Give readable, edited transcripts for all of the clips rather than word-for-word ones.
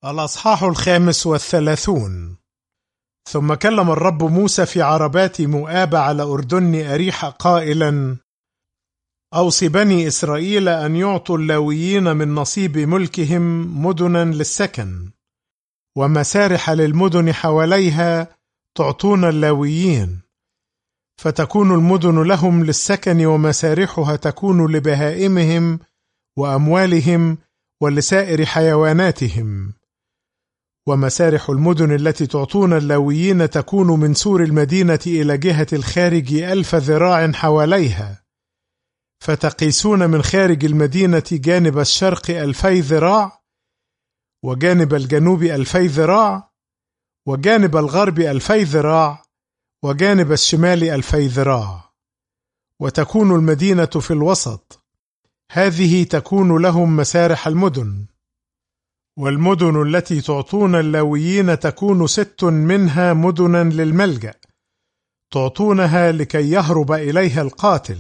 الأصحاح 35. ثم كلم الرب موسى في عربات مؤاب على أردن أريحة قائلا: أوصِ بني إسرائيل أن يعطوا اللاويين من نصيب ملكهم مدنا للسكن، ومسارح للمدن حواليها تعطون اللاويين، فتكون المدن لهم للسكن، ومسارحها تكون لبهائمهم وأموالهم ولسائر حيواناتهم. ومسارح المدن التي تعطون اللاويين تكون من سور المدينة إلى جهة الخارج 1000 ذراع حواليها، فتقيسون من خارج المدينة جانب الشرق 2000 ذراع، وجانب الجنوب 2000 ذراع، وجانب الغرب 2000 ذراع، وجانب الشمال 2000 ذراع، وتكون المدينة في الوسط. هذه تكون لهم مسارح المدن. والمدن التي تعطون اللاويين تكون 6 منها مدنا للملجأ، تعطونها لكي يهرب إليها القاتل،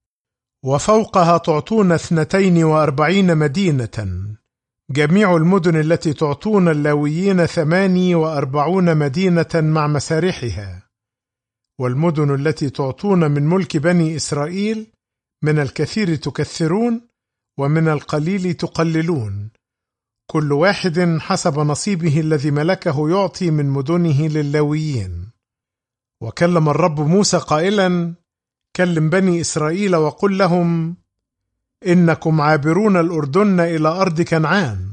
وفوقها تعطون 42 مدينة. جميع المدن التي تعطون اللاويين 48 مدينة مع مسارحها. والمدن التي تعطون من ملك بني إسرائيل من الكثير تكثرون، ومن القليل تقللون، كل واحد حسب نصيبه الذي ملكه يعطي من مدنه لللاويين. وكلم الرب موسى قائلا: كلم بني إسرائيل وقل لهم: إنكم عابرون الأردن إلى أرض كنعان،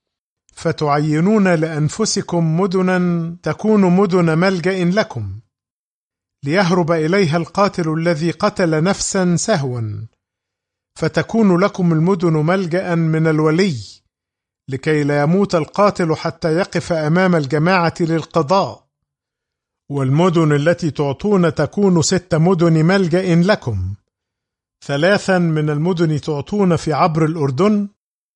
فتعينون لأنفسكم مدنا تكون مدن ملجأ لكم، ليهرب إليها القاتل الذي قتل نفسا سهوا، فتكون لكم المدن ملجأ من الولي، لكي لا يموت القاتل حتى يقف أمام الجماعة للقضاء. والمدن التي تعطون تكون 6 مدن ملجأ لكم، 3 من المدن تعطون في عبر الأردن،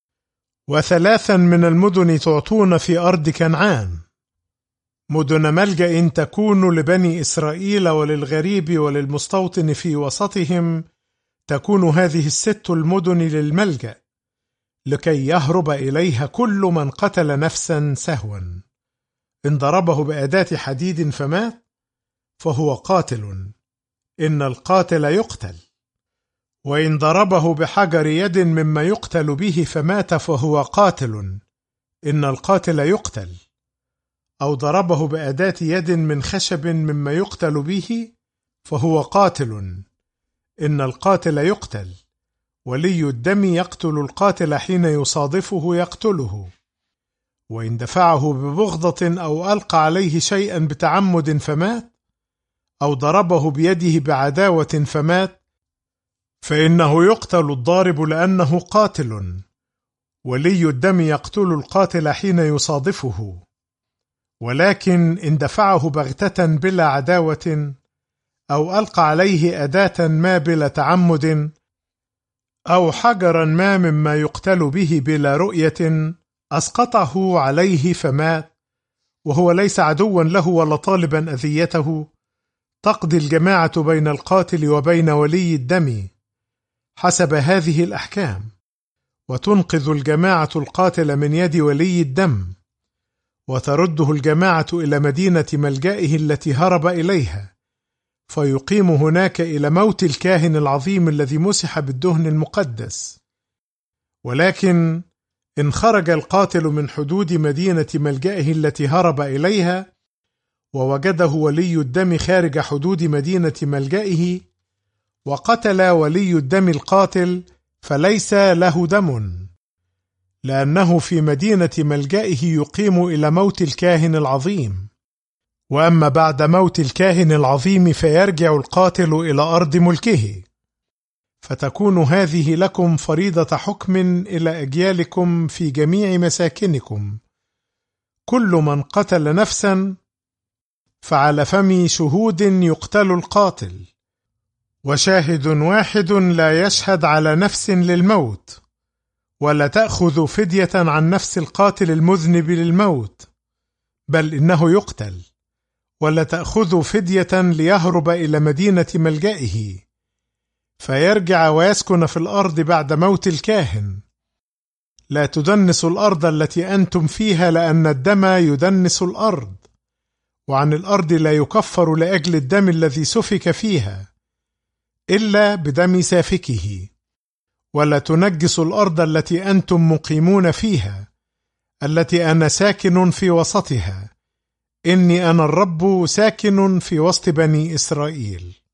و3 من المدن تعطون في أرض كنعان. مدن ملجأ تكون لبني إسرائيل وللغريب وللمستوطن في وسطهم، تكون هذه 6 المدن للملجأ، لكي يهرب إليها كل من قتل نفسا سهوا. إن ضربه بأداة حديد فمات فهو قاتل، إن القاتل يقتل. وإن ضربه بحجر يد مما يقتل به فمات فهو قاتل، إن القاتل يقتل. أو ضربه بأداة يد من خشب مما يقتل به فهو قاتل، إن القاتل يقتل. ولي الدم يقتل القاتل حين يصادفه يقتله. وإن دفعه ببغضة أو ألقى عليه شيئا بتعمد فمات، أو ضربه بيده بعداوة فمات، فإنه يقتل الضارب لأنه قاتل. ولي الدم يقتل القاتل حين يصادفه. ولكن إن دفعه بغتة بلا عداوة، أو ألقى عليه أداة ما بلا تعمد، أو حجرا ما مما يقتل به بلا رؤية، أسقطه عليه فمات، وهو ليس عدوا له ولا طالبا أذيته، تقضي الجماعة بين القاتل وبين ولي الدم حسب هذه الأحكام، وتنقذ الجماعة القاتل من يد ولي الدم، وترده الجماعة إلى مدينة ملجئه التي هرب إليها، فيقيم هناك إلى موت الكاهن العظيم الذي مسح بالدهن المقدس. ولكن إن خرج القاتل من حدود مدينة ملجئه التي هرب إليها، ووجده ولي الدم خارج حدود مدينة ملجئه، وقتل ولي الدم القاتل، فليس له دم، لأنه في مدينة ملجئه يقيم إلى موت الكاهن العظيم. وأما بعد موت الكاهن العظيم فيرجع القاتل إلى أرض ملكه. فتكون هذه لكم فريضة حكم إلى أجيالكم في جميع مساكنكم: كل من قتل نفسا فعلى فم شهود يقتل القاتل، وشاهد واحد لا يشهد على نفس للموت، ولا تأخذ فدية عن نفس القاتل المذنب للموت، بل إنه يقتل. ولا تأخذ فدية ليهرب إلى مدينة ملجئه، فيرجع ويسكن في الأرض بعد موت الكاهن، لا تدنسوا الأرض التي أنتم فيها، لأن الدم يدنس الأرض، وعن الأرض لا يكفر لأجل الدم الذي سفك فيها إلا بدم سافكه. ولا تنجسوا الأرض التي أنتم مقيمون فيها، التي أنا ساكن في وسطها، إني أنا الرب ساكن في وسط بني إسرائيل.